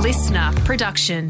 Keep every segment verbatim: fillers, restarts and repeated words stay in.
listener production.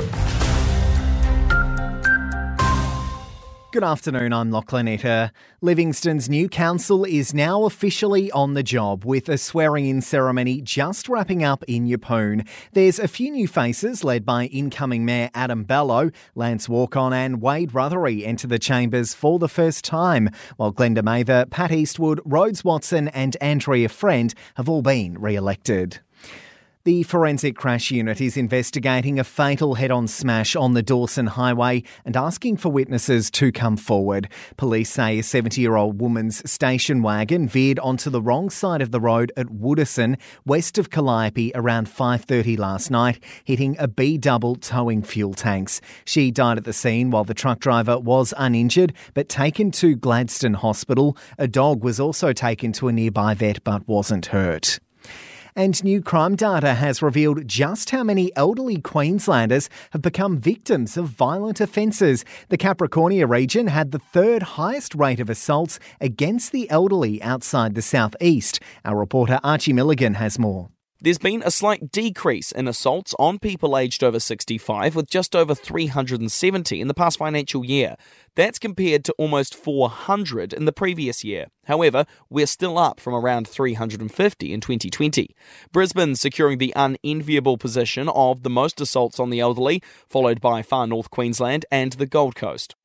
Good afternoon, I'm Lachlan Etter. Livingston's new council is now officially on the job with a swearing-in ceremony just wrapping up in Yeppoon. There's a few new faces led by incoming Mayor Adam Bello. Lance Walkon and Wade Rothery enter the chambers for the first time, while Glenda Mather, Pat Eastwood, Rhodes Watson and Andrea Friend have all been re-elected. The Forensic Crash Unit is investigating a fatal head-on smash on the Dawson Highway and asking for witnesses to come forward. Police say a seventy-year-old woman's station wagon veered onto the wrong side of the road at Woodison, west of Calliope, around five thirty last night, hitting a B-double towing fuel tanks. She died at the scene while the truck driver was uninjured but taken to Gladstone Hospital. A dog was also taken to a nearby vet but wasn't hurt. And new crime data has revealed just how many elderly Queenslanders have become victims of violent offences. The Capricornia region had the third highest rate of assaults against the elderly outside the southeast. Our reporter Archie Milligan has more. There's been a slight decrease in assaults on people aged over sixty-five, with just over three hundred seventy in the past financial year. That's compared to almost four hundred in the previous year. However, we're still up from around three hundred fifty in twenty twenty. Brisbane's securing the unenviable position of the most assaults on the elderly, followed by Far North Queensland and the Gold Coast.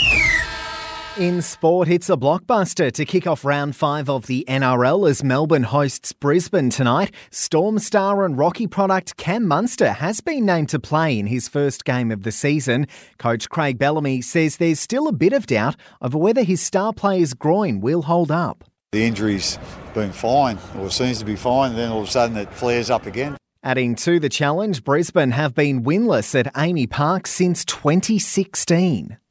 In sport, it's a blockbuster to kick off round five of the N R L as Melbourne hosts Brisbane tonight. Storm star and Rocky product Cam Munster has been named to play in his first game of the season. Coach Craig Bellamy says there's still a bit of doubt over whether his star player's groin will hold up. The injury's been fine, or seems to be fine, then all of a sudden it flares up again. Adding to the challenge, Brisbane have been winless at Amy Park since twenty sixteen.